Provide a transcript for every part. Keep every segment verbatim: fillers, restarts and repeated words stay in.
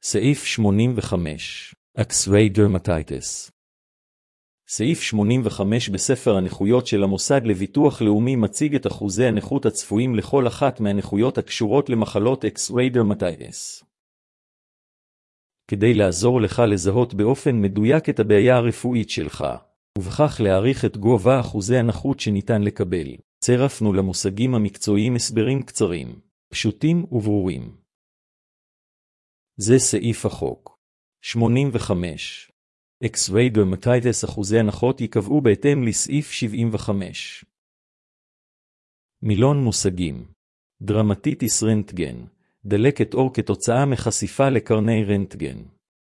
סעיף שמונים וחמש. X-ray dermatitis. סעיף שמונים וחמש בספר הנכויות של המוסד לביטוח לאומי מציג את אחוזי הנכות הצפויים לכל אחת מהנכויות הקשורות למחלות X-ray dermatitis. כדי לעזור לך לזהות באופן מדויק את הבעיה הרפואית שלך, ובכך להעריך את גובה אחוזי הנכות שניתן לקבל, צירפנו למושגים המקצועיים הסברים קצרים, פשוטים וברורים. זה סעיף החוק. שמונים וחמש. X-ray dermatitis אחוזי הנכות ייקבעו בהתאם לסעיף שבעים וחמש. מילון מושגים. דרמטיטיס רנטגן, דלקת עור כתוצאה מחשיפה לקרני רנטגן.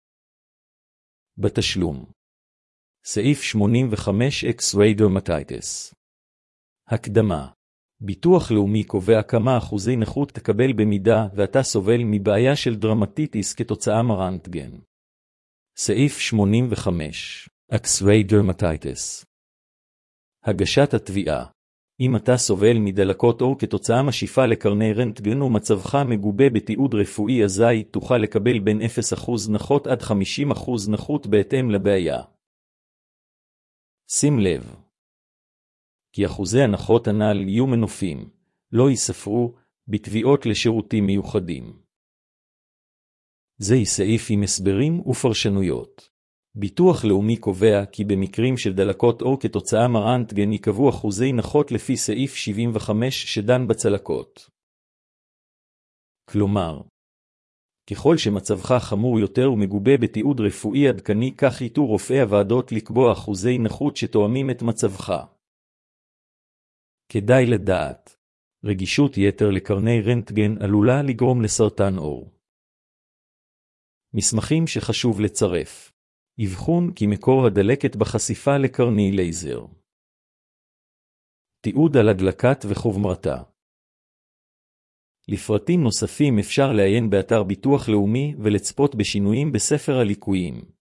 בתשלום. סעיף שמונים וחמש X-ray dermatitis. הקדמה. ביטוח לאומי קובע כמה אחוזי נכות תקבל במידה ואתה סובל מבעיה של דרמטיטיס כתוצאה מרנטגן. סעיף שמונים וחמש. X-ray dermatitis. הגשת התביעה. אם אתה סובל מדלקות עור כתוצאה משיפה לקרני רנטגן ומצבך מגובה בתיעוד רפואי אזי תוכל לקבל בין אפס אחוז נכות עד חמישים אחוז נכות בהתאם לבעיה. שים לב. כי אחוזי הנחות הנ"ל יהיו מנופים, לא ייספרו, בתביעות לשירותים מיוחדים. זהו סעיף עם הסברים ופרשנויות. ביטוח לאומי קובע כי במקרים של דלקות עור כתוצאה מרנטגן יקבעו אחוזי נכות לפי סעיף שבעים וחמש שדן בצלקות. כלומר, ככל שמצבך חמור יותר ומגובה בתיעוד רפואי עדכני כך ייתו רופאי הוועדות לקבוע אחוזי נכות שתואמים את מצבך. כדאי לדעת, רגישות יתר לקרני רנטגן עלולה לגרום לסרטן עור. מסמכים שחשוב לצרף. אבחון כי מקור הדלקת בחשיפה לקרני לייזר. תיעוד על הדלקת וחומרתה. לפרטים נוספים אפשר לעיין באתר ביטוח לאומי ולצפות בשינויים בספר הליקויים.